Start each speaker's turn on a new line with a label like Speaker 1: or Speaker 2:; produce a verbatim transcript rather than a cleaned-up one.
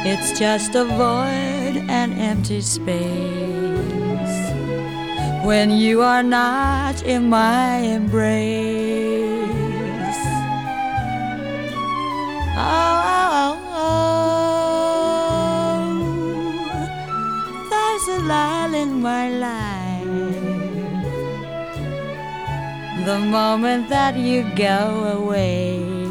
Speaker 1: It's just a void, an empty space when you are not in my embrace. Oh, oh, oh, oh, there's a lull in my life the moment that you go away.